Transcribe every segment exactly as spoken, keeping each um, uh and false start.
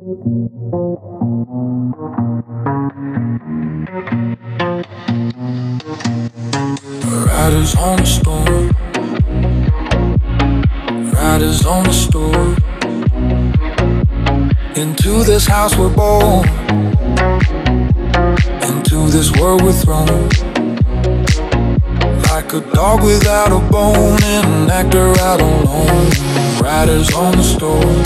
Riders on the storm, riders on the storm. Into this house we're born, into this world we're thrown. Like a dog without a bone and an actor out alone. Riders on the storm.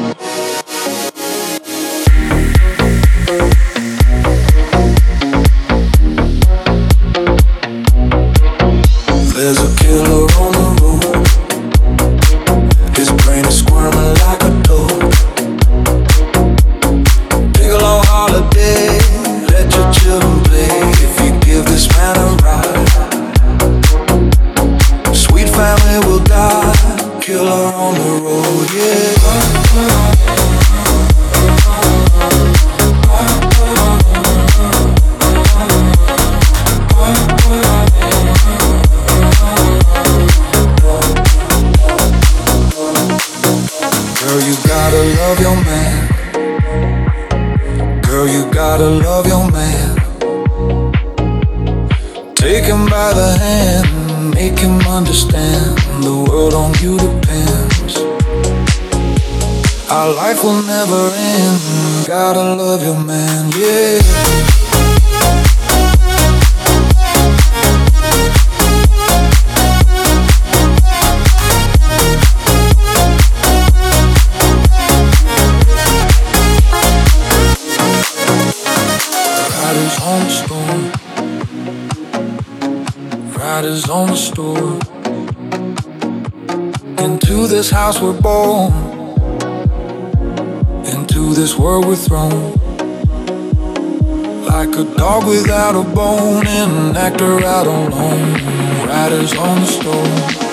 There's a killer on the road. His brain is squirming like a dog. Take a long holiday, let your children play. If you give this man a ride, sweet family will die. Killer on the road, yeah. Girl, you gotta love your man. Girl, you gotta love your man. Take him by the hand, make him understand the world on you depends. Our life will never end. Gotta love your man, yeah. Riders on the storm, riders on the storm. Into this house we're born, into this world we're thrown. Like a dog without a bone and an actor out alone. Riders on the storm.